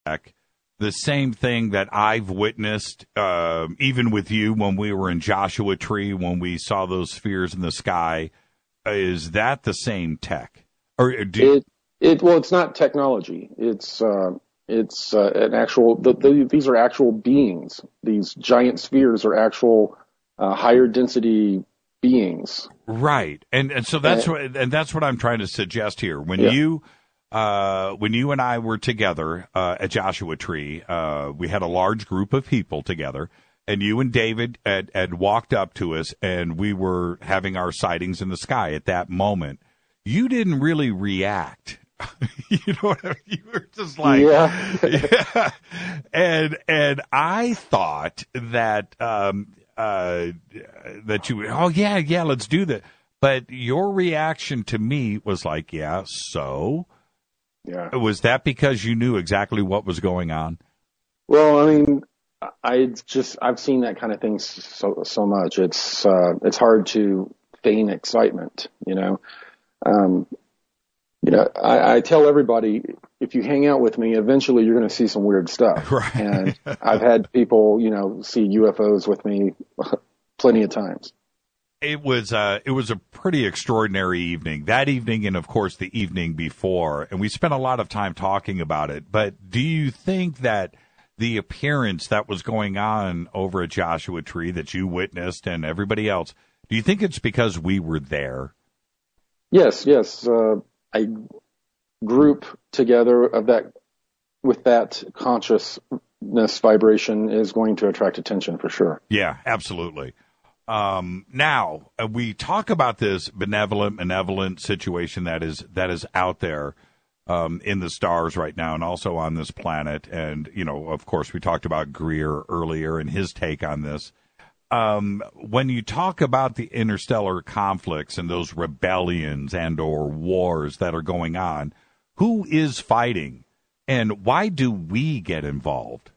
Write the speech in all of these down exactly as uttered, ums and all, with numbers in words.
tech, the same thing that I've witnessed, uh, even with you when we were in Joshua Tree, when we saw those spheres in the sky. Is that the same tech? Or do it, it, well, it's not technology. It's, uh, it's, uh, an actual, the, the, these are actual beings. These giant spheres are actual, uh, higher density beings. Right. And, and so that's and, what, and that's what I'm trying to suggest here. When yeah. you, Uh, when you and I were together uh, at Joshua Tree, uh, we had a large group of people together, and you and David had, had walked up to us, and we were having our sightings in the sky at that moment. You didn't really react. You know what I mean? You were just like, yeah. yeah. And and I thought that um, uh, that you would, oh yeah, yeah, let's do that. But your reaction to me was like, yeah, so. Yeah. Was that because you knew exactly what was going on? Well, I mean, I just, I've seen that kind of thing so, so much. It's, uh, it's hard to feign excitement, you know? Um, you know, I, I tell everybody, if you hang out with me, eventually you're going to see some weird stuff. Right. And I've had people, you know, see U F Os with me plenty of times. It was uh, it was a pretty extraordinary evening. That evening and, of course, the evening before. And we spent a lot of time talking about it. But do you think that the appearance that was going on over at Joshua Tree that you witnessed and everybody else, do you think it's because we were there? Yes, yes. Uh, a group together of that with that consciousness vibration is going to attract attention for sure. Yeah, absolutely. Um, now uh, we talk about this benevolent, benevolent situation that is that is out there um, in the stars right now, and also on this planet. And you know, of course, we talked about Greer earlier and his take on this. Um, when you talk about the interstellar conflicts and those rebellions and or wars that are going on, who is fighting, and why do we get involved?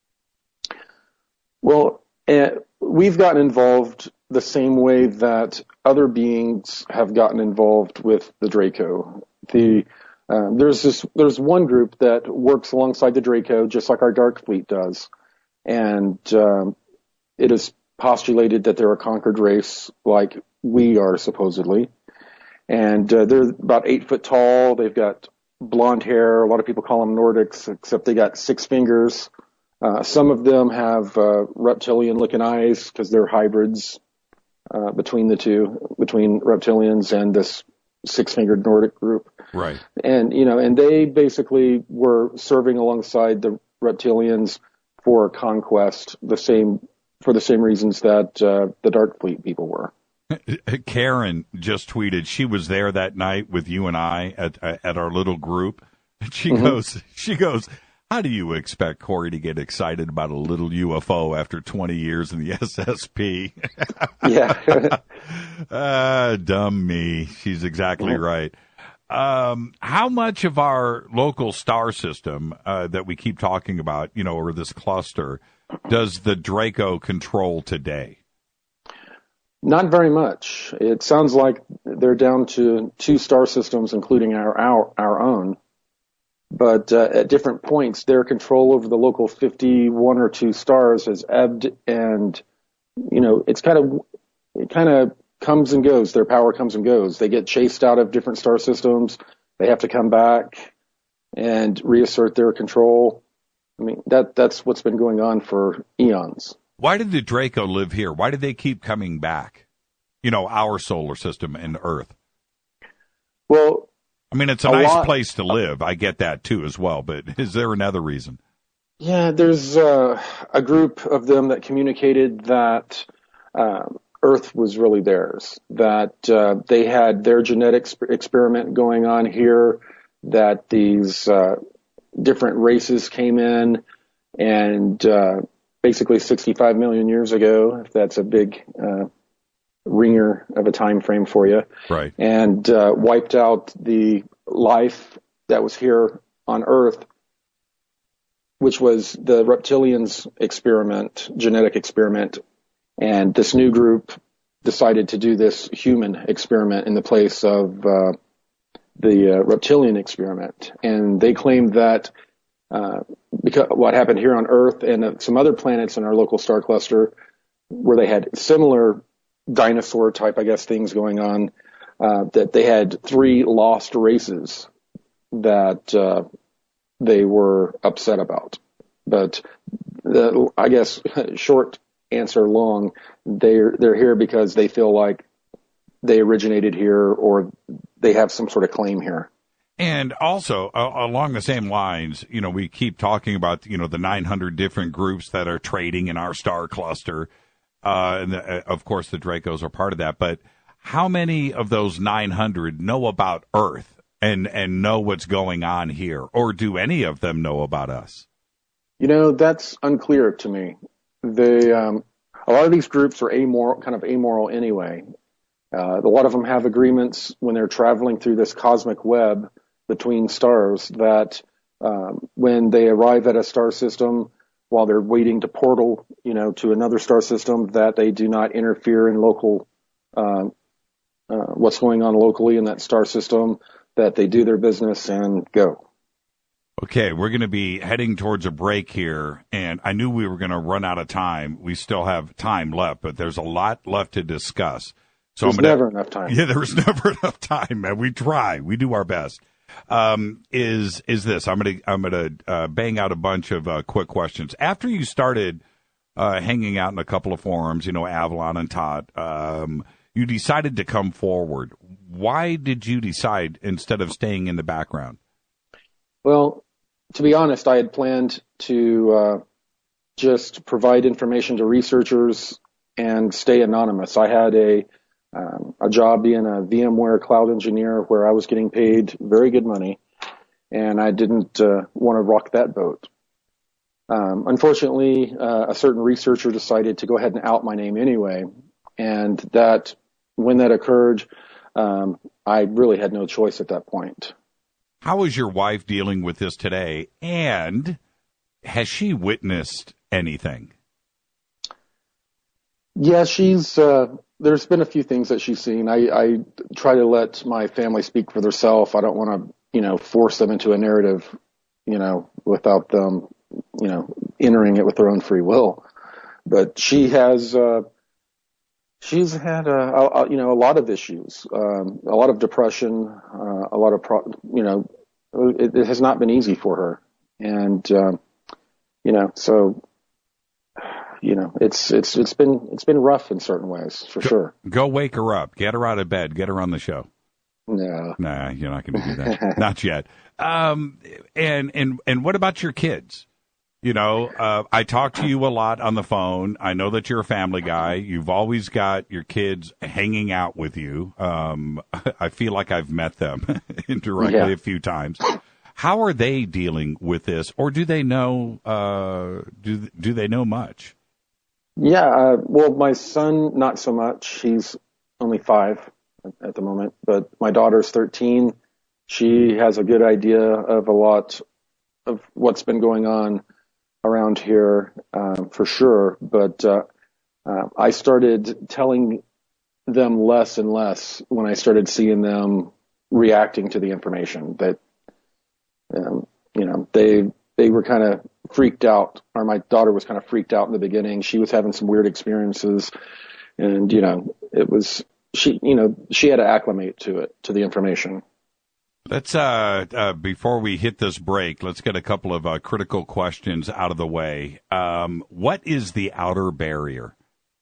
Well. Uh, We've gotten involved the same way that other beings have gotten involved with the Draco. The uh, there's this there's one group that works alongside the Draco, just like our Dark Fleet does, and um, it is postulated that they're a conquered race, like we are supposedly, and uh, they're about eight foot tall. They've got blonde hair. A lot of people call them Nordics, except they got six fingers. Uh, some of them have uh, reptilian-looking eyes because they're hybrids uh, between the two, between reptilians and this six-fingered Nordic group. Right. And, you know, and they basically were serving alongside the reptilians for conquest, the same for the same reasons that uh, the Dark Fleet people were. Karen just tweeted she was there that night with you and I at at our little group. And she mm-hmm. goes, she goes. How do you expect Corey to get excited about a little U F O after twenty years in the S S P? Yeah. uh, dumb me. She's exactly mm-hmm. right. Um, how much of our local star system uh, that we keep talking about, you know, or this cluster, does the Draco control today? Not very much. It sounds like they're down to two star systems, including our our, our own. But uh, at different points, their control over the local fifty-one or two stars has ebbed, and you know it's kind of it kind of comes and goes. Their power comes and goes. They get chased out of different star systems. They have to come back and reassert their control. I mean that that's what's been going on for eons. Why did the Draco live here? Why did they keep coming back? You know, our solar system and Earth. Well. I mean, it's a, a nice lot, place to live. I get that, too, as well. But is there another reason? Yeah, there's uh, a group of them that communicated that uh, Earth was really theirs, that uh, they had their genetics experiment going on here, that these uh, different races came in, and uh, basically sixty-five million years ago, if that's a big uh ringer of a time frame for you, right? And uh, wiped out the life that was here on Earth, which was the reptilians' experiment, genetic experiment, and this new group decided to do this human experiment in the place of uh, the uh, reptilian experiment, and they claimed that uh, because what happened here on Earth and uh, some other planets in our local star cluster where they had similar dinosaur type, I guess, things going on, uh, that they had three lost races that uh, they were upset about. But the, I guess short answer long, they're they're here because they feel like they originated here or they have some sort of claim here. And also, uh, along the same lines, you know, we keep talking about, you know, the nine hundred different groups that are trading in our star cluster. Uh, and the, uh, of course, the Dracos are part of that. But how many of those nine hundred know about Earth and, and know what's going on here? Or do any of them know about us? You know, that's unclear to me. They, um, a lot of these groups are amoral, kind of amoral anyway. Uh, a lot of them have agreements when they're traveling through this cosmic web between stars that um, when they arrive at a star system, while they're waiting to portal, you know, to another star system, that they do not interfere in local, uh, uh, what's going on locally in that star system, that they do their business and go. Okay, we're going to be heading towards a break here, and I knew we were going to run out of time. We still have time left, but there's a lot left to discuss. So There's I'm gonna, never enough time. Yeah, there's never enough time, man. We try. We do our best. Um, is is this? I'm gonna I'm gonna uh, bang out a bunch of uh, quick questions. After you started uh, hanging out in a couple of forums, you know, Avalon and Tot, um, you decided to come forward. Why did you decide instead of staying in the background? Well, to be honest, I had planned to uh, just provide information to researchers and stay anonymous. I had a Um, a job being a VMware cloud engineer where I was getting paid very good money, and I didn't uh, want to rock that boat. Um, unfortunately, uh, a certain researcher decided to go ahead and out my name anyway, and that when that occurred, um, I really had no choice at that point. How is your wife dealing with this today, and has she witnessed anything? Yeah, she's... Uh, There's been a few things that she's seen. I, I try to let my family speak for themselves. I don't want to, you know, force them into a narrative, you know, without them, you know, entering it with their own free will. But she has, uh, she's had, a, a, you know, a lot of issues, um, a lot of depression, uh, a lot of, pro- you know, it, it has not been easy for her. And, um, you know, so, you know, it's it's it's been it's been rough in certain ways, for go, sure. Go wake her up, get her out of bed, get her on the show. No, nah, you're not going to do that, not yet. Um, and and and what about your kids? You know, uh, I talk to you a lot on the phone. I know that you're a family guy. You've always got your kids hanging out with you. Um, I feel like I've met them indirectly yeah. a few times. How are they dealing with this, or do they know? Uh, do do they know much? Yeah, uh, well, my son, not so much. He's only five at the moment, but my daughter's thirteen. She has a good idea of a lot of what's been going on around here, uh, for sure. But uh, uh, I started telling them less and less when I started seeing them reacting to the information that, um, you know, they they were kind of freaked out, or my daughter was kind of freaked out in the beginning. She was having some weird experiences, and, you know, it was, she, you know, she had to acclimate to it, to the information. Let's, uh, uh, before we hit this break, let's get a couple of uh, critical questions out of the way. Um, what is the outer barrier?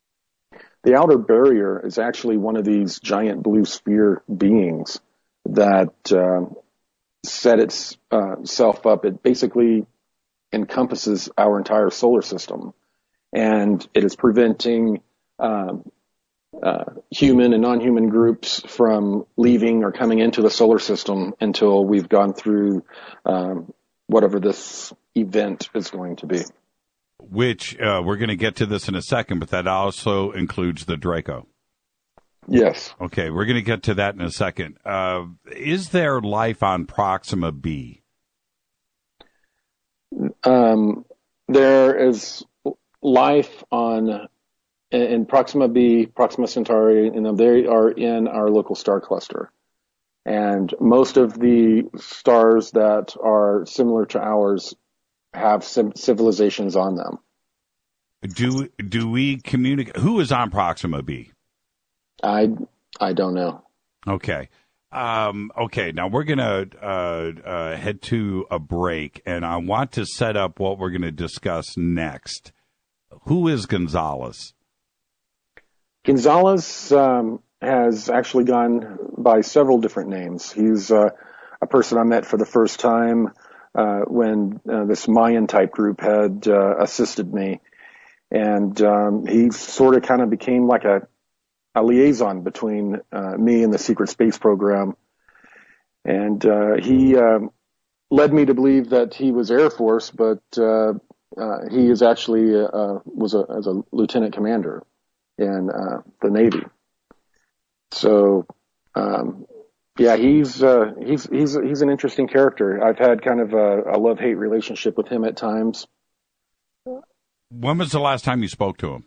The outer barrier is actually one of these giant blue sphere beings that uh, set its, uh, itself up. It basically encompasses our entire solar system, and it is preventing um, uh, human and non-human groups from leaving or coming into the solar system until we've gone through um, whatever this event is going to be. Which uh, we're going to get to this in a second, but that also includes the Draco. Yes. Okay, we're going to get to that in a second. Uh, is there life on Proxima B? Um, there is life on in Proxima B, Proxima Centauri, and they are in our local star cluster. And most of the stars that are similar to ours have civilizations on them. Do do we communicate? Who is on Proxima B? I I don't know. Okay. Um, okay, now we're going to uh, uh, head to a break, and I want to set up what we're going to discuss next. Who is Gonzalez? Gonzalez um, has actually gone by several different names. He's uh, a person I met for the first time uh, when uh, this Mayan-type group had uh, assisted me. And um, he sort of kind of became like a a liaison between uh, me and the secret space program. And uh, he um, led me to believe that he was Air Force, but uh, uh, he is actually uh, was a, as a lieutenant commander in uh, the Navy. So, um, yeah, he's uh, he's he's he's an interesting character. I've had kind of a, a love-hate relationship with him at times. When was the last time you spoke to him?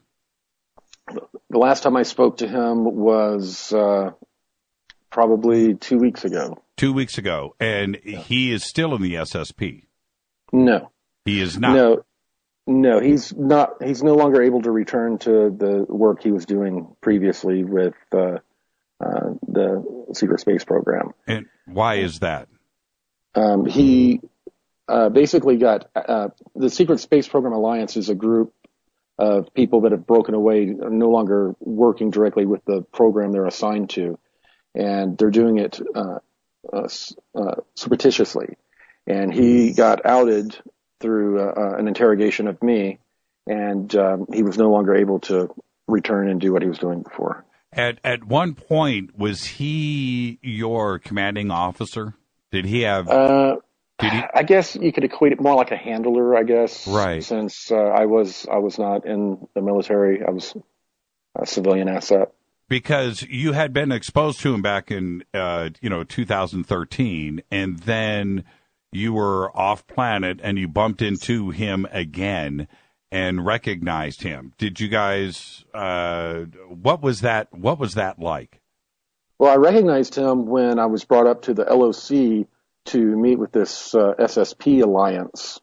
The last time I spoke to him was uh, probably two weeks ago. Two weeks ago, and he is still in the S S P. No, he is not. No, no, he's not. He's no longer able to return to the work he was doing previously with uh, uh, the secret space program. And why is that? Um, he uh, basically got uh, the Secret Space Program Alliance is a group of people that have broken away, are no longer working directly with the program they're assigned to, and they're doing it uh, uh, uh, surreptitiously. And he got outed through uh, an interrogation of me, and um, he was no longer able to return and do what he was doing before. At at one point, was he your commanding officer? Did he have? Uh, did he? I guess you could equate it more like a handler. I guess, right? Since uh, I was I was not in the military, I was a civilian asset. Because you had been exposed to him back in uh, you know two thousand thirteen, and then you were off planet, and you bumped into him again and recognized him. Did you guys? Uh, what was that? What was that like? Well, I recognized him when I was brought up to the L O C to meet with this uh, S S P alliance,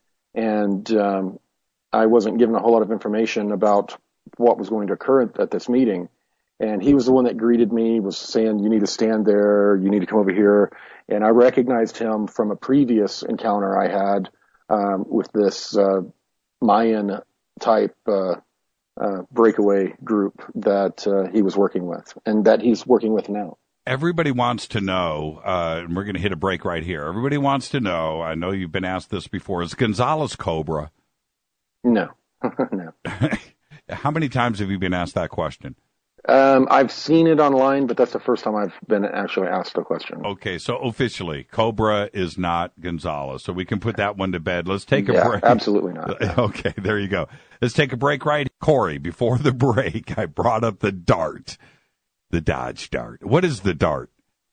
and um, I wasn't given a whole lot of information about what was going to occur at, at this meeting. And he was the one that greeted me, was saying, "You need to stand there. You need to come over here." And I recognized him from a previous encounter I had um, with this uh, Mayan type uh, uh, breakaway group that uh, he was working with, and that he's working with now. Everybody wants to know, uh, and we're going to hit a break right here. Everybody wants to know, I know you've been asked this before, is Gonzalez Cobra? No. No. How many times have you been asked that question? Um, I've seen it online, but that's the first time I've been actually asked the question. Okay, so officially, Cobra is not Gonzalez, so we can put that one to bed. Let's take a yeah, break. Absolutely not. Okay, there you go. Let's take a break right. Corey, before the break, I brought up the DART, the Dodge Dart. What is the DART?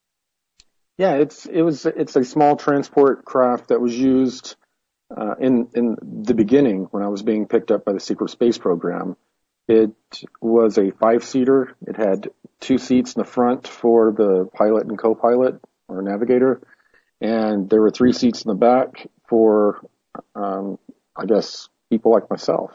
Yeah, it's it was it's a small transport craft that was used uh, in in the beginning when I was being picked up by the Secret Space Program. It was a five-seater. It had two seats in the front for the pilot and co-pilot or navigator, and there were three seats in the back for, um, I guess, people like myself.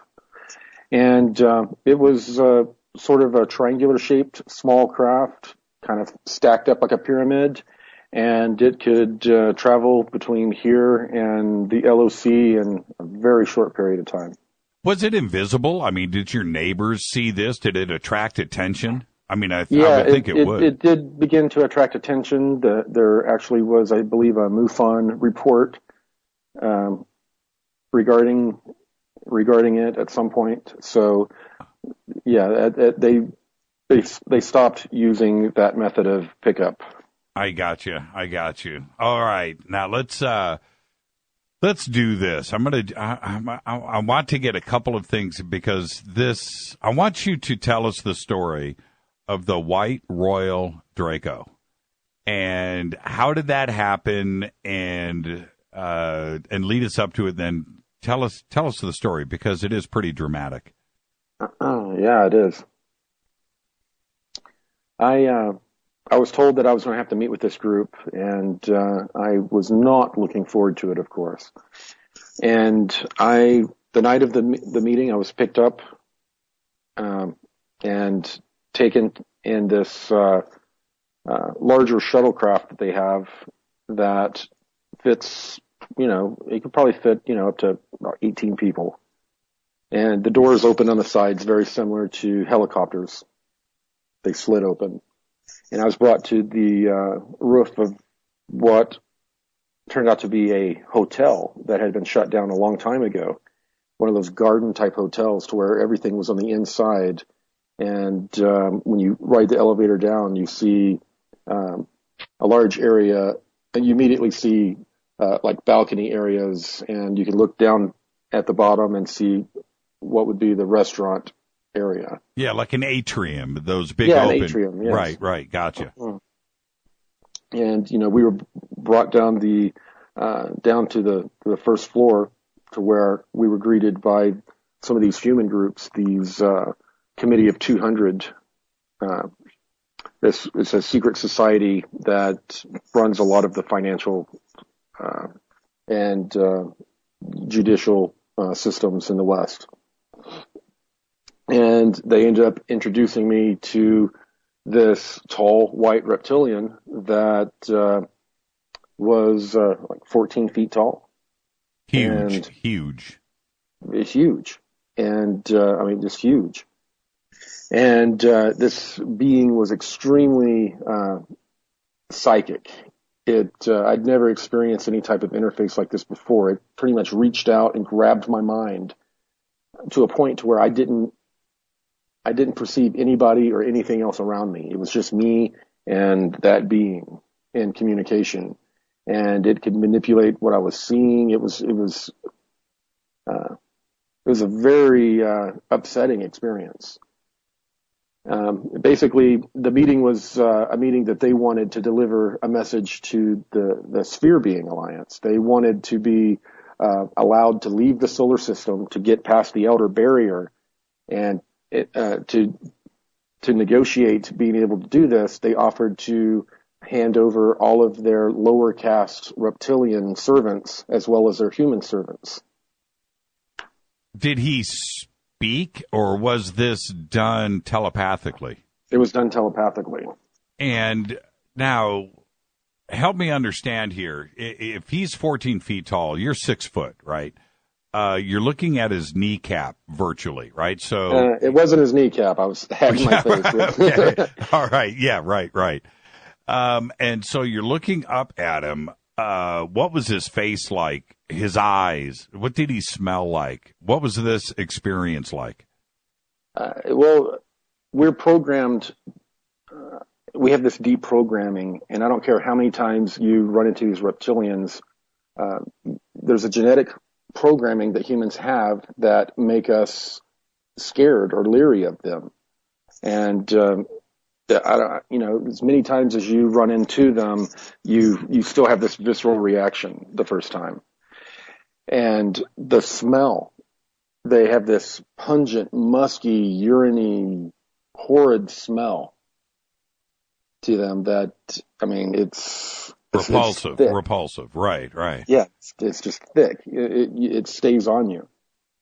And uh, it was uh, sort of a triangular-shaped small craft, kind of stacked up like a pyramid, and it could uh, travel between here and the L O C in a very short period of time. Was it invisible? I mean, did your neighbors see this? Did it attract attention? I mean, I, yeah, I would think it, it, it would. It did begin to attract attention. The, there actually was, I believe, a MUFON report um, regarding regarding it at some point. So, yeah, it, it, they they they stopped using that method of pickup. I got you. I got you. All right, now let's. Uh, Let's do this. I'm gonna. I, I, I want to get a couple of things because this. I want you to tell us the story of the White Royal Draco, and how did that happen, and uh, and lead us up to it. Then tell us tell us the story because it is pretty dramatic. Uh, yeah, it is. I. Uh... I was told that I was going to have to meet with this group, and uh, I was not looking forward to it, of course. And I, the night of the the meeting, I was picked up um, and taken in this uh, uh, larger shuttlecraft that they have that fits, you know, it could probably fit, you know, up to about eighteen people. And the doors open on the sides, very similar to helicopters. They slid open. And I was brought to the uh, roof of what turned out to be a hotel that had been shut down a long time ago. One of those garden type hotels to where everything was on the inside. And um, when you ride the elevator down, you see um, a large area, and you immediately see uh, like balcony areas, and you can look down at the bottom and see what would be the restaurant area. Yeah, like an atrium, those big yeah, open. An atrium, yes. Right, right, gotcha. And, you know, we were brought down the, uh, down to the, the first floor to where we were greeted by some of these human groups, these, uh, committee of two hundred, uh, this is a secret society that runs a lot of the financial, uh, and, uh, judicial, uh, systems in the West. And they ended up introducing me to this tall white reptilian that uh, was uh, like fourteen feet tall. Huge, and huge. It's huge. And, uh, I mean, just huge. And uh, this being was extremely uh, psychic. It, uh, I'd never experienced any type of interface like this before. It pretty much reached out and grabbed my mind to a point to where I didn't I didn't perceive anybody or anything else around me. It was just me and that being in communication, and it could manipulate what I was seeing. It was, it was, uh, it was a very, uh, upsetting experience. Um, basically the meeting was, uh, a meeting that they wanted to deliver a message to the, the Sphere Being Alliance. They wanted to be, uh, allowed to leave the solar system to get past the outer barrier. And It, uh, to to negotiate being able to do this, they offered to hand over all of their lower caste reptilian servants as well as their human servants. Did he speak, or was this done telepathically? It was done telepathically. And now, help me understand here. If he's fourteen feet tall, you're six foot, right? Uh, you're looking at his kneecap virtually, right? So uh, it wasn't his kneecap. I was had my face. Okay. All right. Yeah. Right. Right. Um, and so you're looking up at him. Uh, what was his face like? His eyes? What did he smell like? What was this experience like? Uh, well, we're programmed. Uh, we have this deep programming, and I don't care how many times you run into these reptilians. Uh, there's a genetic programming that humans have that make us scared or leery of them. And, um, I don't, you know, as many times as you run into them, you, you still have this visceral reaction the first time. And the smell, they have this pungent, musky, urine-y, horrid smell to them that, I mean, it's, Repulsive, repulsive, right, right. Yeah, it's, it's just thick. It, it, it stays on you.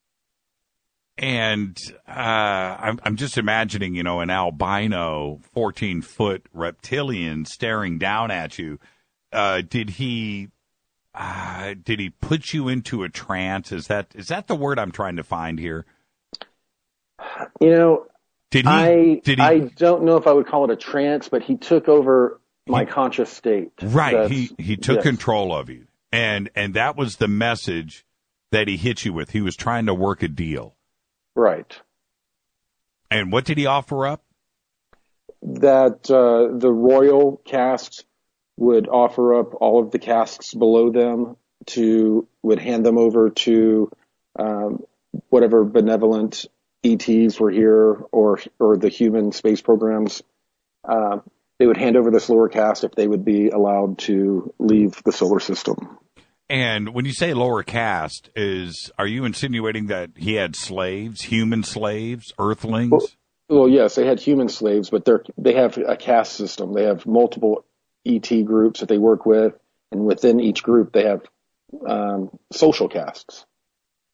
And uh, I'm, I'm just imagining, you know, an albino fourteen-foot reptilian staring down at you. Uh, did he uh, did he put you into a trance? Is that is that the word I'm trying to find here? You know, did he? I did he, I don't know if I would call it a trance, but he took over my he, conscious state. Right. That's, he he took yes. control of you. And and that was the message that he hit you with. He was trying to work a deal. Right. And what did he offer up? That uh, the royal caste would offer up all of the castes below them to, would hand them over to um, whatever benevolent E Ts were here, or or the human space programs. Uh, They would hand over this lower caste if they would be allowed to leave the solar system. And when you say lower caste, is are you insinuating that he had slaves, human slaves, earthlings? Well, well yes, they had human slaves, but they're they have a caste system. They have multiple E T groups that they work with, and within each group they have um, social castes.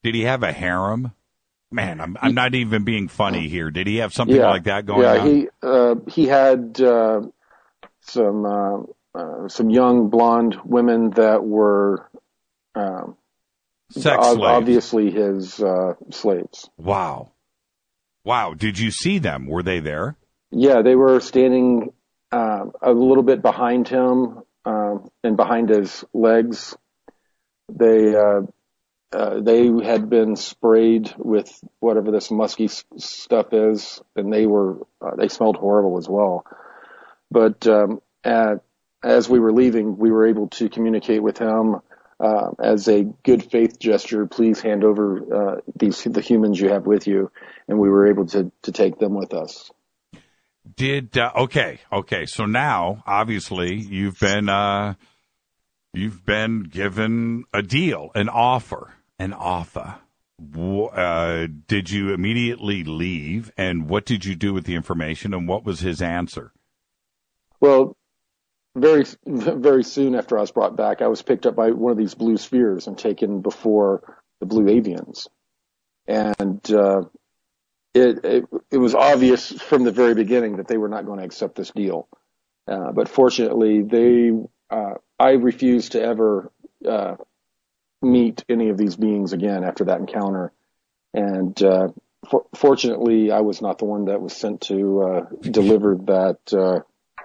Did he have a harem? Man, I'm I'm not even being funny here. Did he have something yeah, like that going yeah, on? Yeah, he uh, he had uh, some uh, uh, some young blonde women that were um, Sex ob- slaves. obviously his uh, slaves. Wow. Wow. Did you see them? Were they there? Yeah, they were standing uh, a little bit behind him uh, and behind his legs. They uh, uh, they had been sprayed with whatever this musky s- stuff is, and they were uh, they smelled horrible as well. But um, at, as we were leaving, we were able to communicate with him uh, as a good faith gesture. Please hand over uh, these the humans you have with you, and we were able to to take them with us. Did uh, okay, okay. So now, obviously, you've been uh, you've been given a deal, an offer, an offer. Uh, did you immediately leave, and what did you do with the information, and what was his answer? Well, very very soon after I was brought back, I was picked up by one of these blue spheres and taken before the blue avians, and uh, It, it it was obvious from the very beginning that they were not going to accept this deal. Uh, but fortunately, they uh, I refused to ever uh, meet any of these beings again after that encounter. And uh, for, fortunately, I was not the one that was sent to uh, deliver that uh,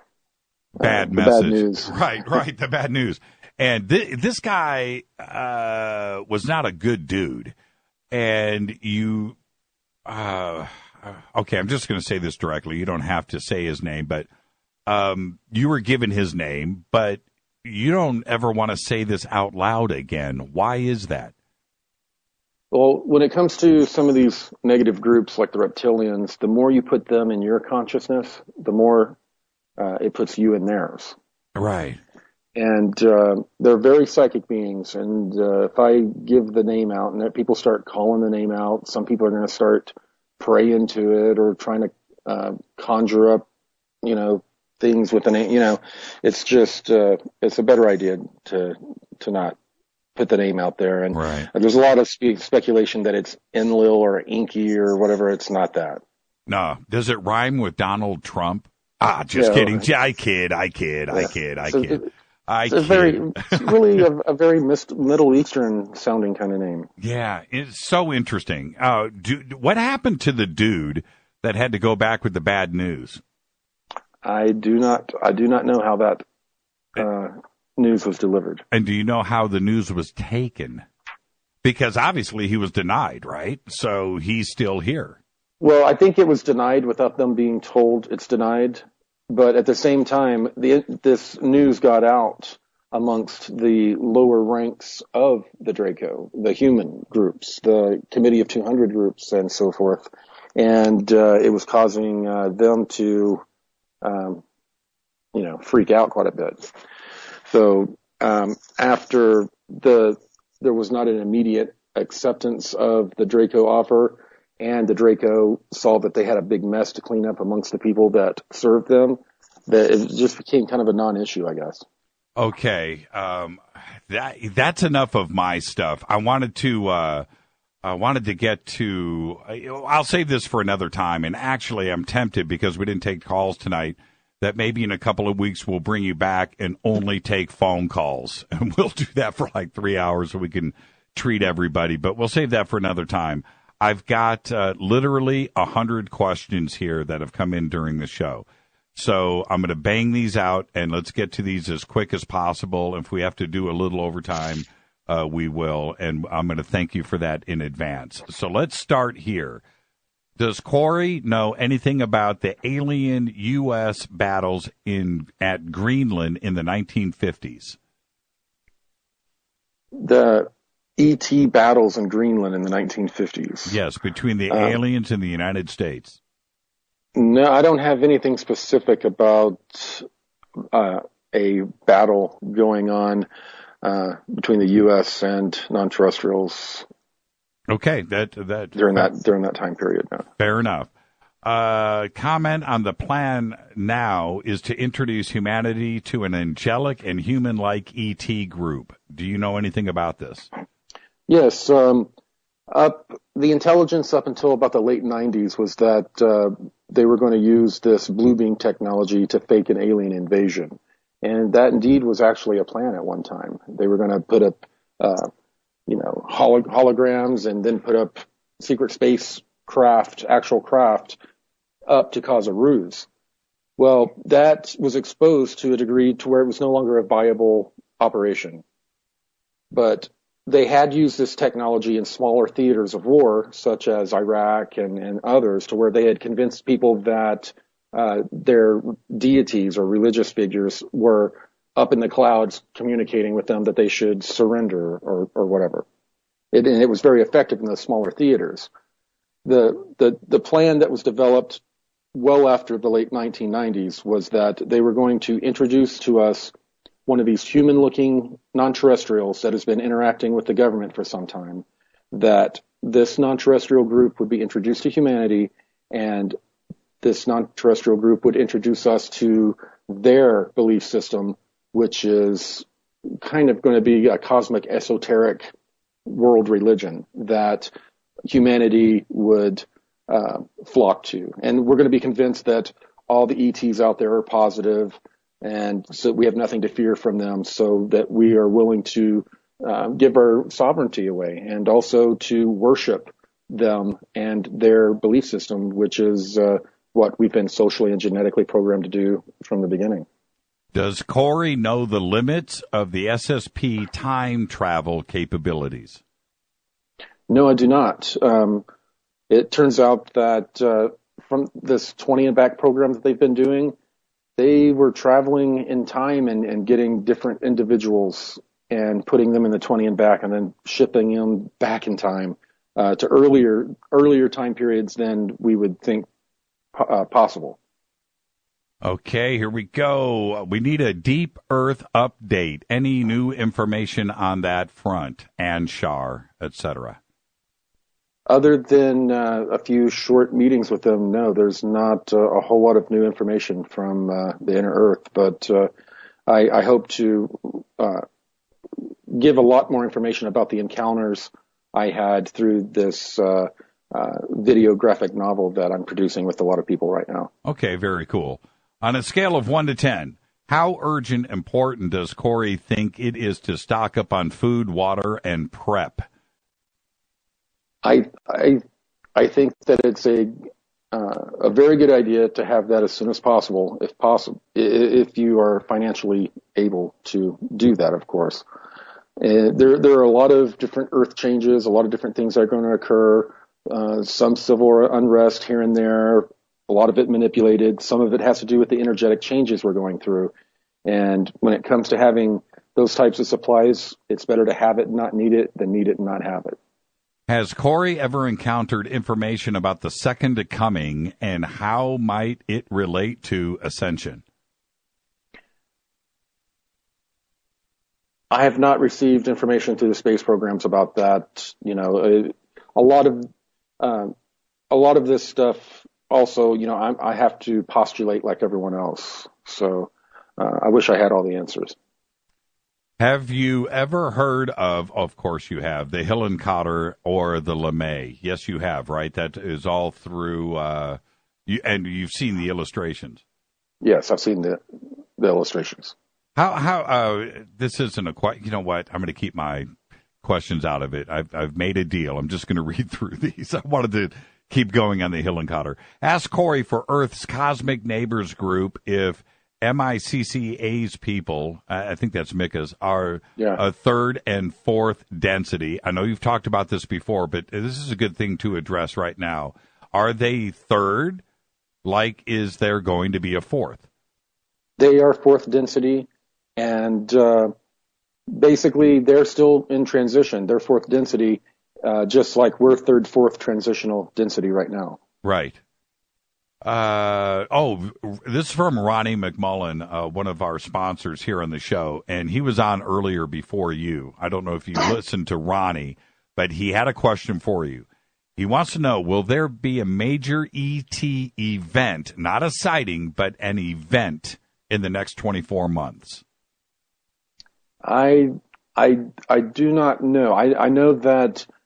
bad uh, message. Bad news. Right, right, the bad news. And th- this guy uh, was not a good dude. And you. Uh, okay, I'm just going to say this directly. You don't have to say his name, but um, you were given his name, but you don't ever want to say this out loud again. Why is that? Well, when it comes to some of these negative groups like the reptilians, the more you put them in your consciousness, the more uh, it puts you in theirs. Right. And uh, they're very psychic beings. And uh, if I give the name out and people start calling the name out, some people are going to start praying to it or trying to uh, conjure up, you know, things with the name. You know, it's just uh, it's a better idea to to not put the name out there. And right. There's a lot of spe- speculation that it's Enlil or Inky or whatever. It's not that. No. Does it rhyme with Donald Trump? Ah, just yeah. kidding. I kid. I kid. I kid. I so kid. It, I it's, a very, it's really a, a very Middle Eastern sounding kind of name. Yeah, it's so interesting. Uh, do, what happened to the dude that had to go back with the bad news? I do not. I do not know how that uh, news was delivered. And do you know how the news was taken? Because obviously he was denied, right? So he's still here. Well, I think it was denied without them being told it's denied. But at the same time, the, this news got out amongst the lower ranks of the Draco, the human groups, the Committee of two hundred groups, and so forth. And uh, it was causing uh, them to, um, you know, freak out quite a bit. So um, after the there was not an immediate acceptance of the Draco offer, and the Draco saw that they had a big mess to clean up amongst the people that served them, that it just became kind of a non-issue, I guess. Okay. Um, that, that's enough of my stuff. I wanted to, uh, I wanted to get to, I'll save this for another time. And actually, I'm tempted because we didn't take calls tonight that maybe in a couple of weeks we'll bring you back and only take phone calls. And we'll do that for like three hours so we can treat everybody. But we'll save that for another time. I've got uh, literally a hundred questions here that have come in during the show. So I'm going to bang these out, and let's get to these as quick as possible. If we have to do a little overtime, uh, we will. And I'm going to thank you for that in advance. So let's start here. Does Corey know anything about the alien U S battles in at Greenland in the nineteen fifties? The E T battles in Greenland in the nineteen fifties. Yes, between the um, aliens and the United States. No, I don't have anything specific about uh, a battle going on uh, between the U S and non-terrestrials. Okay, that that during that during that time period. No. Fair enough. Uh, comment on the plan now is to introduce humanity to an angelic and human-like E T group. Do you know anything about this? Yes. Um, Up the intelligence up until about the late nineties was that uh, they were going to use this blue beam technology to fake an alien invasion, and that indeed was actually a plan at one time. They were going to put up, uh, you know, holo- holograms and then put up secret space craft, actual craft, up to cause a ruse. Well, that was exposed to a degree to where it was no longer a viable operation, but they had used this technology in smaller theaters of war, such as Iraq and, and others, to where they had convinced people that uh, their deities or religious figures were up in the clouds communicating with them that they should surrender or, or whatever. It, and it was very effective in the smaller theaters. The, the, the plan that was developed well after the late nineteen nineties was that they were going to introduce to us one of these human-looking non-terrestrials that has been interacting with the government for some time, that this non-terrestrial group would be introduced to humanity, and this non-terrestrial group would introduce us to their belief system, which is kind of going to be a cosmic esoteric world religion that humanity would uh, flock to. And we're going to be convinced that all the E Ts out there are positive, and so we have nothing to fear from them, so that we are willing to uh, give our sovereignty away and also to worship them and their belief system, which is uh, what we've been socially and genetically programmed to do from the beginning. Does Corey know the limits of the S S P time travel capabilities? No, I do not. Um, it turns out that uh, from this twenty and back program that they've been doing, they were traveling in time and, and getting different individuals and putting them in the twenty and back and then shipping them back in time uh, to earlier earlier time periods than we would think uh, possible. Okay, here we go. We need a Deep Earth update. Any new information on that front? Anshar, et cetera. Other than uh, a few short meetings with them, no, there's not uh, a whole lot of new information from uh, the inner Earth. But uh, I, I hope to uh, give a lot more information about the encounters I had through this uh, uh, video graphic novel that I'm producing with a lot of people right now. Okay, very cool. On a scale of one to ten, how urgent, important does Corey think it is to stock up on food, water, and prep? I I I think that it's a uh, a very good idea to have that as soon as possible, if possible, if you are financially able to do that, of course. Uh, there there are a lot of different Earth changes, a lot of different things that are going to occur. Uh, some civil unrest here and there, a lot of it manipulated. Some of it has to do with the energetic changes we're going through. And when it comes to having those types of supplies, it's better to have it and not need it than need it and not have it. Has Corey ever encountered information about the Second Coming, and how might it relate to Ascension? I have not received information through the space programs about that. You know, a, a lot of uh, a lot of this stuff. Also, you know, I, I have to postulate like everyone else. So uh, I wish I had all the answers. Have you ever heard of, of course you have, the Hillenkotter or the LeMay? Yes, you have, right? That is all through, uh, you, and you've seen the illustrations. Yes, I've seen the the illustrations. How, how, uh, this isn't a quite, you know what, I'm going to keep my questions out of it. I've, I've made a deal. I'm just going to read through these. I wanted to keep going on the Hillenkotter. Ask Corey for Earth's Cosmic Neighbors group if M I C C A's people, I think that's Mika's, are yeah. a third and fourth density. I know you've talked about this before, but this is a good thing to address right now. Are they third? Like, is there going to be a fourth? They are fourth density, and uh, basically they're still in transition. They're fourth density, uh, just like we're third, fourth transitional density right now. Right. Uh, oh, this is from Ronnie McMullen, uh, one of our sponsors here on the show, and he was on earlier before you. I don't know if you listened to Ronnie, but he had a question for you. He wants to know, will there be a major E T event, not a sighting, but an event in the next twenty-four months? I, I, I do not know. I, I know that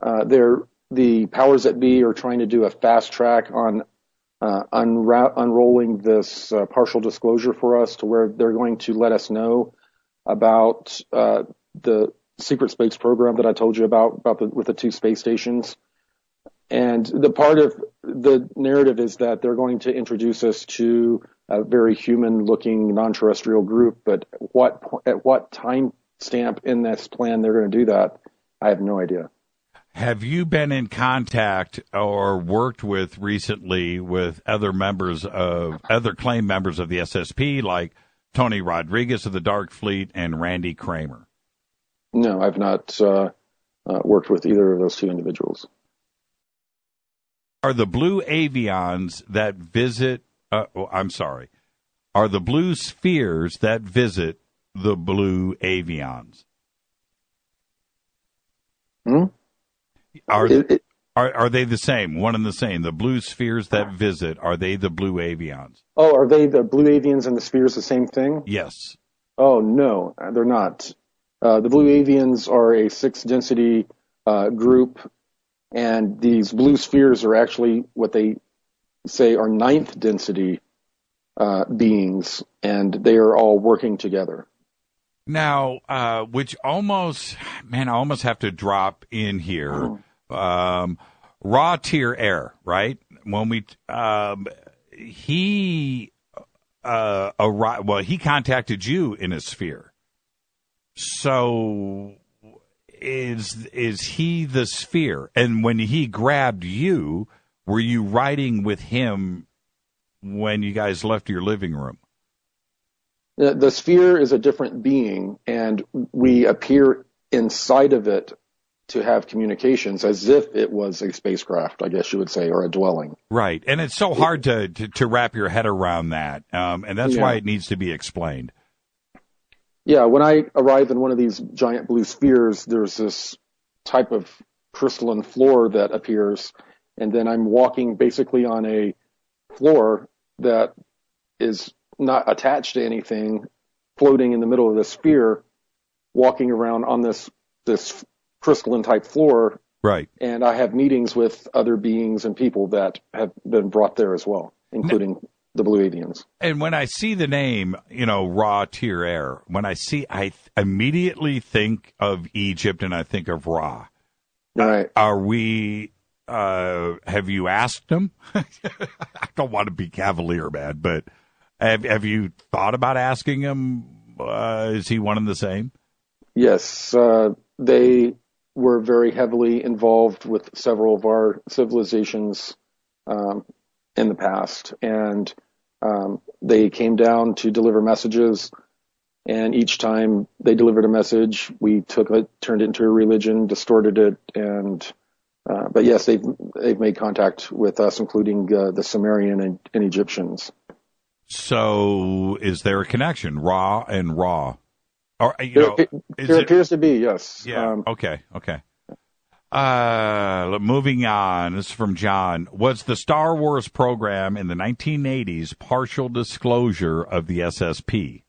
uh, they're the powers that be are trying to do a fast track on uh, unra- unrolling this uh, partial disclosure for us, to where they're going to let us know about uh, the secret space program that I told you about, about the, with the two space stations. And the part of the narrative is that they're going to introduce us to a very human-looking non-terrestrial group, but what at what time stamp in this plan they're going to do that, I have no idea. Have you been in contact or worked with recently with other members of other claimed members of the S S P, like Tony Rodriguez of the Dark Fleet and Randy Kramer? No, I've not uh, uh, worked with either of those two individuals. Are the blue avions that visit, uh, oh, I'm sorry, are the blue spheres that visit the blue avions? Hmm? Are, It, it, are are they the same, one and the same? The blue spheres that visit, are they the blue avions? oh, are they the blue avians and the spheres the same thing? Yes. Oh, no, they're not. Uh, the blue avians are a sixth density uh, group, and these blue spheres are actually what they say are ninth density uh, beings, and they are all working together. Now, uh, which almost, man, I almost have to drop in here. Um, Raw Tier Air, right? When we, um, he, uh, arrived, well, he contacted you in a sphere. So is, is he the sphere? And when he grabbed you, were you riding with him when you guys left your living room? The, the sphere is a different being, and we appear inside of it to have communications as if it was a spacecraft, I guess you would say, or a dwelling. Right. And it's so hard to, to, to wrap your head around that. Um, and that's Yeah. why it needs to be explained. Yeah, when I arrive in one of these giant blue spheres, there's this type of crystalline floor that appears, and then I'm walking basically on a floor that is not attached to anything, floating in the middle of the sphere, walking around on this this crystalline type floor. Right. And I have meetings with other beings and people that have been brought there as well, including no. the Blue Avians. And when I see the name, you know, Raw Tier Air, when I see, I th- immediately think of Egypt and I think of Ra. Right. Uh, are we, uh, have you asked him? I don't want to be cavalier, man, but have, have you thought about asking him? Uh, is he one and the same? Yes. Uh, they were very heavily involved with several of our civilizations um, in the past. And um, they came down to deliver messages. And each time they delivered a message, we took it, turned it into a religion, distorted it. And uh, but yes, they've, they've made contact with us, including uh, the Sumerian and, and Egyptians. So is there a connection, Ra and Ra? Or, you there know, it, there it, appears to be, yes. Yeah, um, okay, okay. Uh, moving on, this is from John. Was the Star Wars program in the nineteen eighties partial disclosure of the S S P?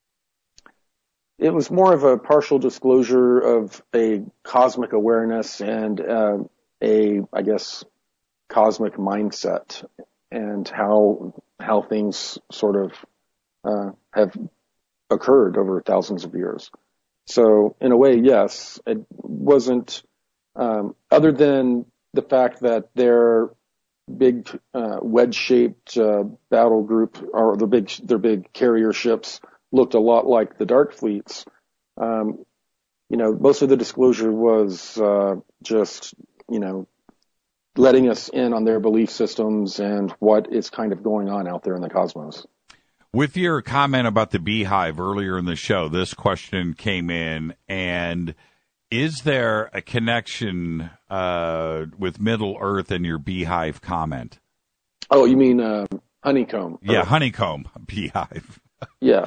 It was more of a partial disclosure of a cosmic awareness and uh, a, I guess, cosmic mindset, and how how things sort of uh, have occurred over thousands of years. So in a way, yes, it wasn't, um, other than the fact that their big uh, wedge-shaped uh, battle group, or the big their big carrier ships, looked a lot like the Dark Fleets. Um, you know, most of the disclosure was uh, just, you know, letting us in on their belief systems and what is kind of going on out there in the cosmos. With your comment about the beehive earlier in the show, this question came in, and is there a connection uh, with Middle Earth and your beehive comment? Oh, you mean uh, honeycomb? Yeah, or, honeycomb beehive. Yeah.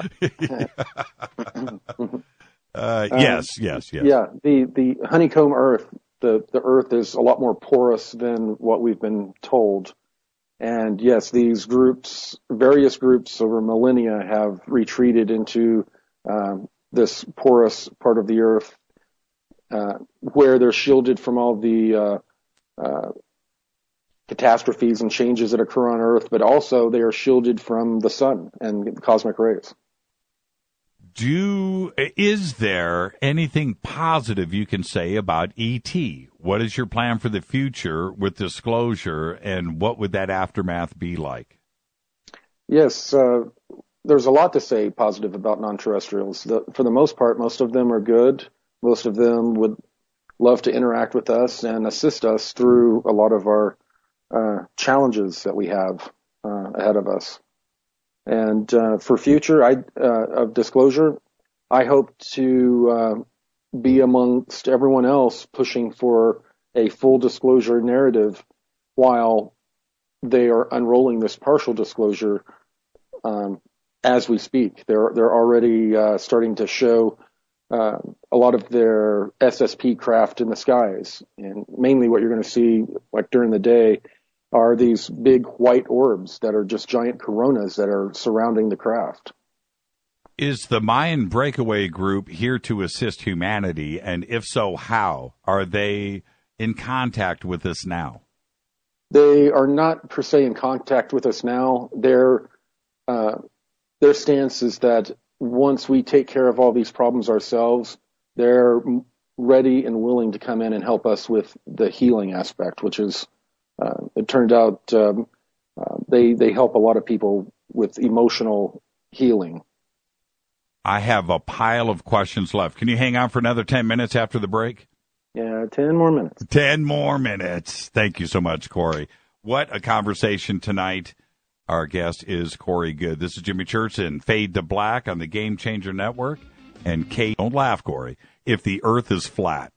uh, yes, yes, yes. Yeah, the, the honeycomb Earth, the, the Earth is a lot more porous than what we've been told. And yes, these groups, various groups over millennia have retreated into um, this porous part of the Earth. uh, where they're shielded from all the uh, uh, catastrophes and changes that occur on Earth, but also they are shielded from the sun and cosmic rays. Do is there anything positive you can say about E T? What is your plan for the future with disclosure, and what would that aftermath be like? Yes, uh, there's a lot to say positive about non-terrestrials. The, for the most part, most of them are good. Most of them would love to interact with us and assist us through a lot of our uh, challenges that we have uh, ahead of us. And uh, for future I, uh, of disclosure, I hope to uh, be amongst everyone else pushing for a full disclosure narrative while they are unrolling this partial disclosure um, as we speak. They're they're already uh, starting to show uh, a lot of their S S P craft in the skies, and mainly what you're going to see, like during the day, are these big white orbs that are just giant coronas that are surrounding the craft. Is the Mayan Breakaway Group here to assist humanity? And if so, how? Are they in contact with us now? They are not per se in contact with us now. Their, uh, their stance is that once we take care of all these problems ourselves, they're ready and willing to come in and help us with the healing aspect, which is Uh, it turned out um, uh, they they help a lot of people with emotional healing. I have a pile of questions left. Can you hang on for another ten minutes after the break? Yeah, ten more minutes. ten more minutes. Thank you so much, Corey. What a conversation tonight. Our guest is Corey Goode. This is Jimmy Church and Fade to Black on the Game Changer Network. And Kate, don't laugh, Corey, if the earth is flat.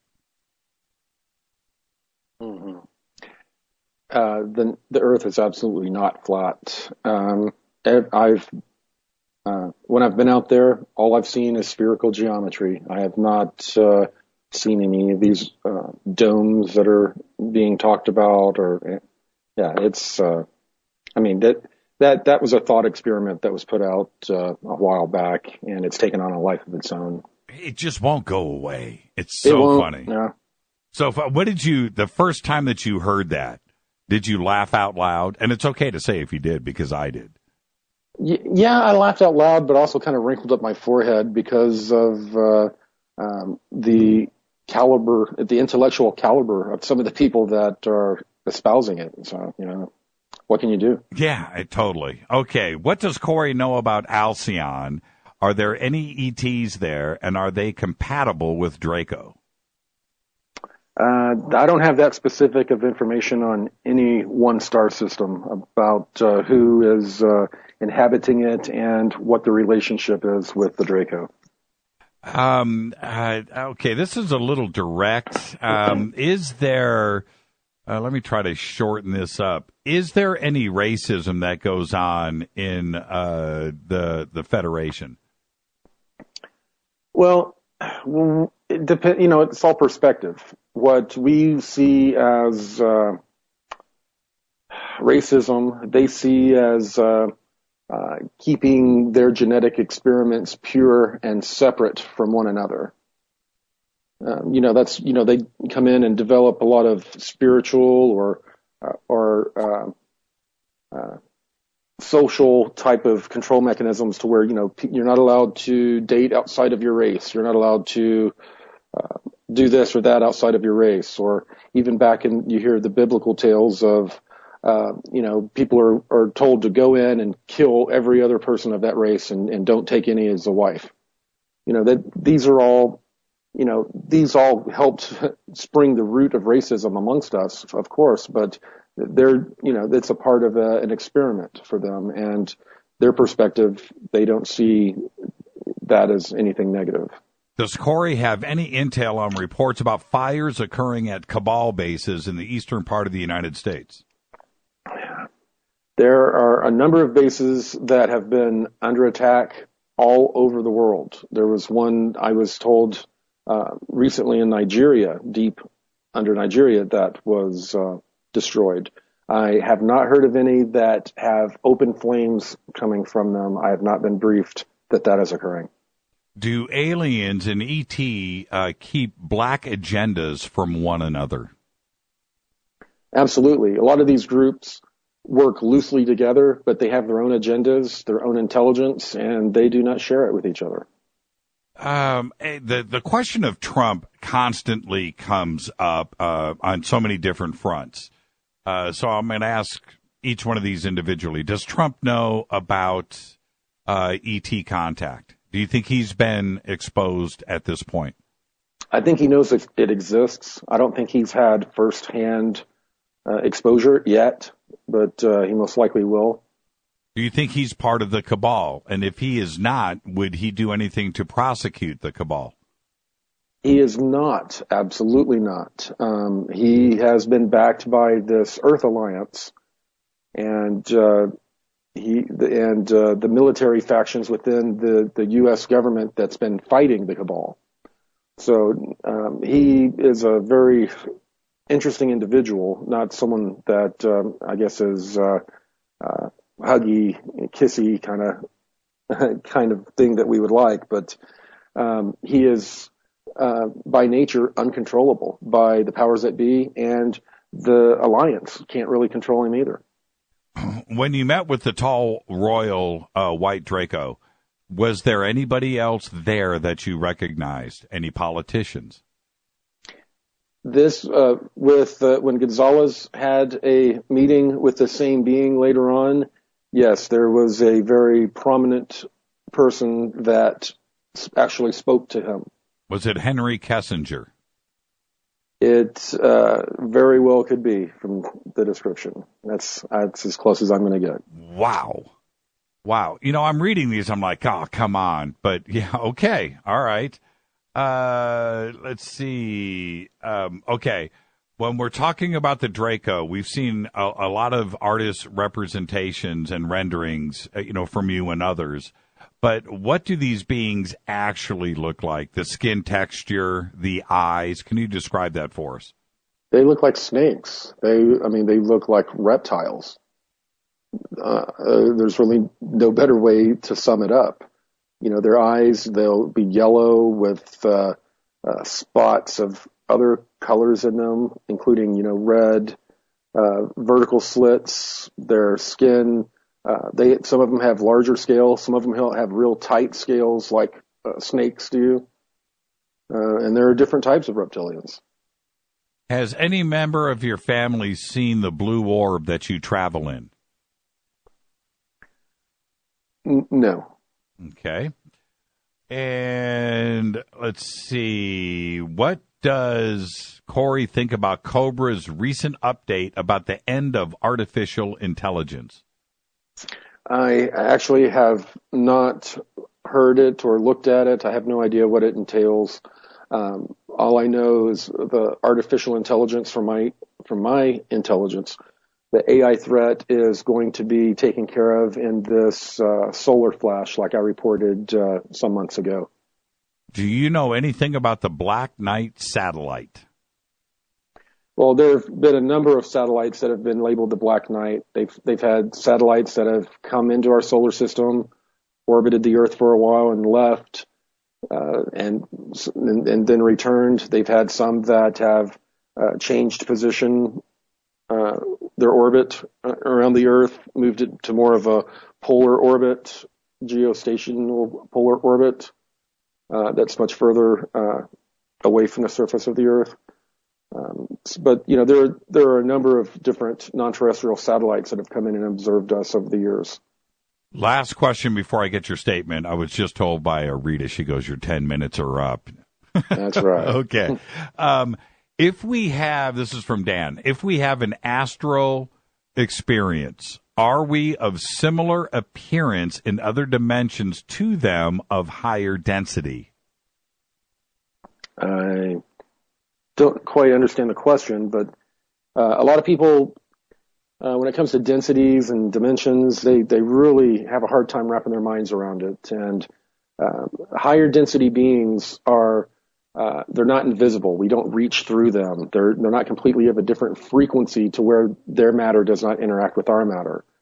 Mm-hmm. Uh, the the Earth is absolutely not flat. Um, I've uh, when I've been out there, all I've seen is spherical geometry. I have not uh, seen any of these uh, domes that are being talked about. Or yeah, it's. Uh, I mean that that that was a thought experiment that was put out uh, a while back, and it's taken on a life of its own. It just won't go away. It's so it funny. Yeah. So, what did you the first time that you heard that? Did you laugh out loud? And it's okay to say if you did, because I did. Yeah, I laughed out loud, but also kind of wrinkled up my forehead because of uh, um, the caliber, the intellectual caliber of some of the people that are espousing it. So, you know, what can you do? Yeah, I, totally. Okay, what does Corey know about Alcyon? Are there any E Ts there, and are they compatible with Draco? Uh, I don't have that specific of information on any one star system about uh, who is uh, inhabiting it and what the relationship is with the Draco. Um, uh, okay, this is a little direct. Um, is there, uh, let me try to shorten this up. Is there any racism that goes on in uh, the the Federation? Well, it depends. You know, it's all perspective. What we see as uh, racism, they see as uh, uh, keeping their genetic experiments pure and separate from one another. Um, you know, that's you know they come in and develop a lot of spiritual or uh, or uh, uh, social type of control mechanisms to where you know you're not allowed to date outside of your race. You're not allowed to uh, do this or that outside of your race, or even back in, you hear the biblical tales of, uh, you know, people are, are told to go in and kill every other person of that race and, and don't take any as a wife. You know, that these are all, you know, these all helped spring the root of racism amongst us, of course, but they're, you know, it's a part of a, an experiment for them, and their perspective, they don't see that as anything negative. Does Corey have any intel on reports about fires occurring at Cabal bases in the eastern part of the United States? There are a number of bases that have been under attack all over the world. There was one, I was told, uh, recently in Nigeria, deep under Nigeria, that was uh, destroyed. I have not heard of any that have open flames coming from them. I have not been briefed that that is occurring. Do aliens and E T uh, keep black agendas from one another? Absolutely. A lot of these groups work loosely together, but they have their own agendas, their own intelligence, and they do not share it with each other. Um, the the question of Trump constantly comes up uh, on so many different fronts. Uh, so I'm going to ask each one of these individually. Does Trump know about uh, E T contact? Do you think he's been exposed at this point? I think he knows it, it exists. I don't think he's had firsthand uh, exposure yet, but uh, he most likely will. Do you think he's part of the cabal? And if he is not, would he do anything to prosecute the cabal? He is not. Absolutely not. Um, he has been backed by this Earth Alliance, and uh, he and uh, the military factions within the, the U S government that's been fighting the cabal. So um, he is a very interesting individual, not someone that um, I guess is uh, uh, huggy, kissy kind of kind of thing that we would like, but um, he is uh, by nature uncontrollable by the powers that be, and the alliance can't really control him either. When you met with the tall royal uh, white Draco, was there anybody else there that you recognized? Any politicians? This, uh, with, uh, when Gonzalez had a meeting with the same being later on, yes, there was a very prominent person that actually spoke to him. Was it Henry Kissinger? It uh, very well could be from the description. That's, that's as close as I'm going to get. Wow. Wow. You know, I'm reading these. I'm like, oh, come on. But yeah, okay. All right. Uh, let's see. Um, okay. When we're talking about the Draco, we've seen a, a lot of artist representations and renderings, uh, you know, from you and others. But what do these beings actually look like? The skin texture, the eyes. Can you describe that for us? They look like snakes. They, I mean, they look like reptiles. Uh, uh, there's really no better way to sum it up. You know, their eyes, they'll be yellow with uh, uh, spots of other colors in them, including, you know, red, uh, vertical slits. Their skin, uh, they some of them have larger scales. Some of them have real tight scales like uh, snakes do. Uh, and there are different types of reptilians. Has any member of your family seen the blue orb that you travel in? N- no. Okay. And let's see. What does Corey think about Cobra's recent update about the end of artificial intelligence? I actually have not heard it or looked at it. I have no idea what it entails. Um, all I know is the artificial intelligence from my from my intelligence. The A I threat is going to be taken care of in this uh, solar flash, like I reported uh, some months ago. Do you know anything about the Black Knight satellite? Well, there have been a number of satellites that have been labeled the Black Knight. They've they've had satellites that have come into our solar system, orbited the Earth for a while, and left, uh, and, and and then returned. They've had some that have uh, changed position. Uh, their orbit around the Earth, moved it to more of a polar orbit, geostationary polar orbit, uh, that's much further uh, away from the surface of the Earth. Um, but, you know, there, there are a number of different non-terrestrial satellites that have come in and observed us over the years. Last question before I get your statement. I was just told by Rita, she goes, your ten minutes are up. That's right. Okay. Um, If we have, this is from Dan, if we have an astral experience, are we of similar appearance in other dimensions to them of higher density? I don't quite understand the question, but uh, a lot of people, uh, when it comes to densities and dimensions, they, they really have a hard time wrapping their minds around it. And uh, higher density beings are Uh, they're not invisible. We don't reach through them. They're, they're not completely of a different frequency to where their matter does not interact with our matter.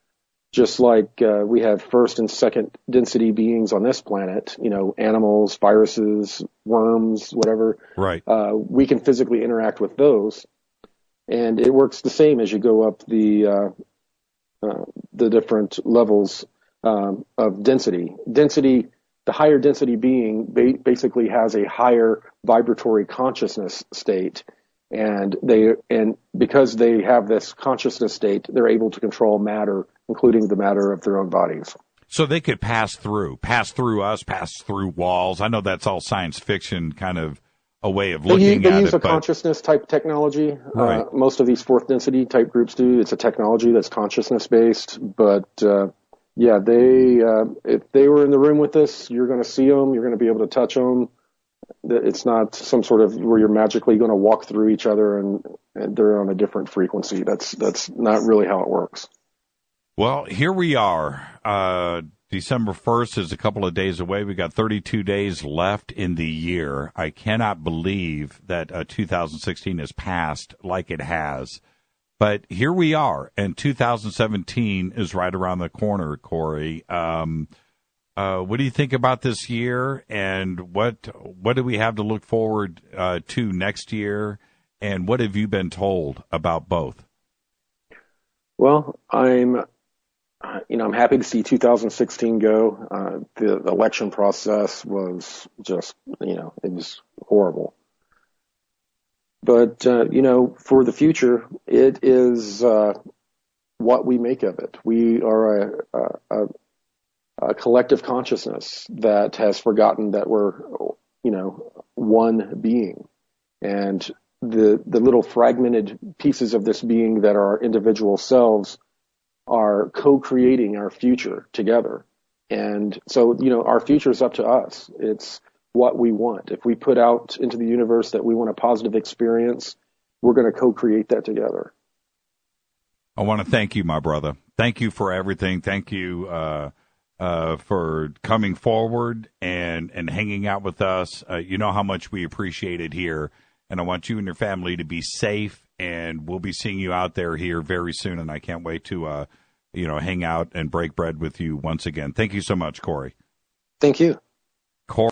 just like uh, we have first and second density beings on this planet, you know, animals, viruses, worms, whatever. Right. Uh, we can physically interact with those, and it works the same as you go up the uh, uh, the different levels um, of density. Density, the higher density being ba- basically has a higher vibratory consciousness state. And they, and because they have this consciousness state, they're able to control matter, including the matter of their own bodies. So they could pass through, pass through us, pass through walls. I know that's all science fiction, kind of a way of looking they use, they at use it. a but, consciousness type technology. Right. Uh, most of these fourth density type groups do. It's a technology that's consciousness based. But uh, yeah, they uh, if they were in the room with us, you're going to see them. You're going to be able to touch them. It's not some sort of where you're magically going to walk through each other and, and they're on a different frequency. That's that's not really how it works. Well, here we are. Uh, December first is a couple of days away. We got thirty-two days left in the year. I cannot believe that uh, two thousand sixteen has passed like it has. But here we are, and two thousand seventeen is right around the corner, Corey. Um Uh, what do you think about this year, and what what do we have to look forward uh, to next year, and what have you been told about both? Well, I'm, you know, I'm happy to see two thousand sixteen go. Uh, the, the election process was just, you know, it was horrible. But uh, you know, for the future, it is uh, what we make of it. We are a, a, a a collective consciousness that has forgotten that we're, you know, one being. And the the little fragmented pieces of this being that are individual selves are co-creating our future together. And so, you know, our future is up to us. It's what we want. If we put out into the universe that we want a positive experience, we're going to co-create that together. I want to thank you, my brother. Thank you for everything. Thank you, uh, Uh, for coming forward and, and hanging out with us. Uh, you know how much we appreciate it here. And I want you and your family to be safe. And we'll be seeing you out there here very soon. And I can't wait to, uh, you know, hang out and break bread with you once again. Thank you so much, Corey. Thank you.